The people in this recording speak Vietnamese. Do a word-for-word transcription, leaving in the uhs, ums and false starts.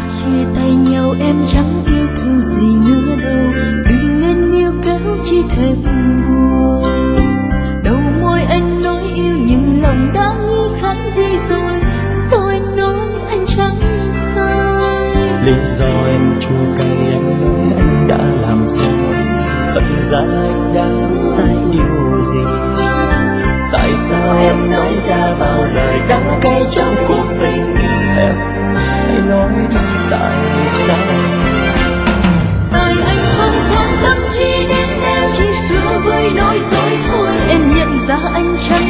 chia tay nhau em chẳng yêu thương gì nữa đâu, đừng nên níu kéo chỉ thêm buồn. Đầu môi anh nói yêu nhưng lòng đã nghi khát đi rồi, sao anh nói anh chẳng sai? Lý do em chua cay anh nói anh đã làm sai, thật ra anh đã sai điều gì? Tại sao em nói ra bao lời đắng cay trong cuộc tình em? Hãy nói đi tại sao? Tại anh không quan tâm chi đến em, chỉ hứa với nói dối thôi. Em nhận ra anh chẳng